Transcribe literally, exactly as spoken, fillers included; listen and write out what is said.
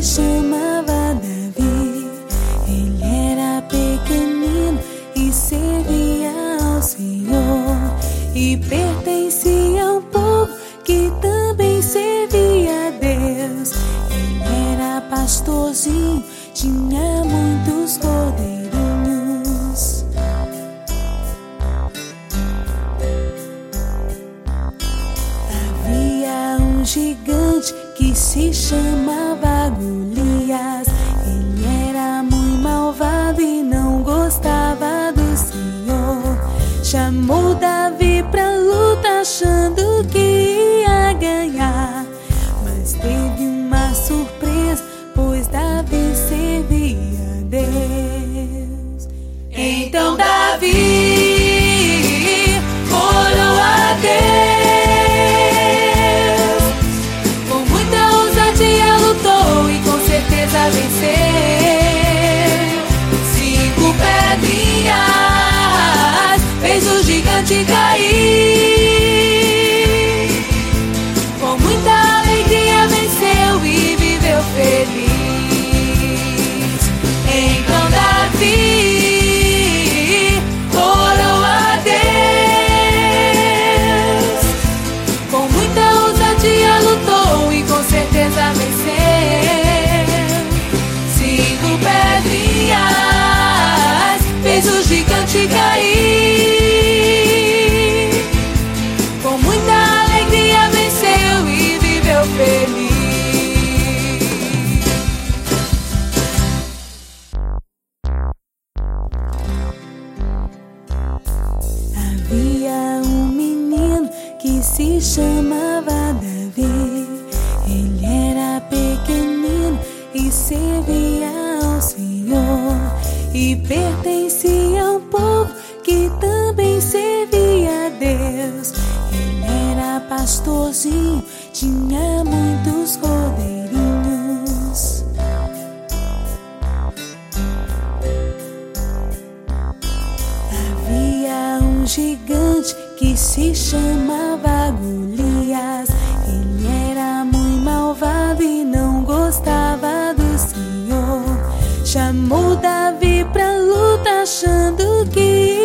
chamava Davi. Ele era pequenino e servia ao Senhor, e pertencia a um povo que também servia a Deus. Ele era pastorzinho, tinha muitos cordeirinhos. Havia um gigante que se chamava Golias. Ele era muito malvado e não gostava do Senhor. Chamou Davi pra luta achando que ia ganhar, mas teve uma surpresa, pois Davi servia a Deus. Então Davi orou a Deus, com muita ousadia lutou e com certeza venceu. Cinco pedrinhas fez o gigante cair, com muita alegria venceu e viveu feliz. Então Davi orou a Deus, com muita ousadia lutou e com certeza venceu. Cinco pedrinhas fez o gigante cair, com muita alegria venceu e viveu feliz. Havia um menino que se chamava Davi. Ele era pequenino e servia ao Senhor, e pertencia a um povo que também servia a Deus. Ele era pastorzinho, tinha muitos cordeirinhos. Havia um gigante que se chamava Golias. Ele era muito malvado e não gostava do Senhor. Chamou Davi pra luta achando que